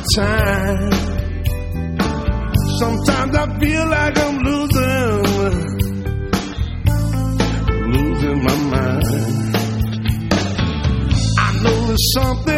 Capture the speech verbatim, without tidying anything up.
time. Sometimes I feel like I'm losing, losing my mind. I know there's something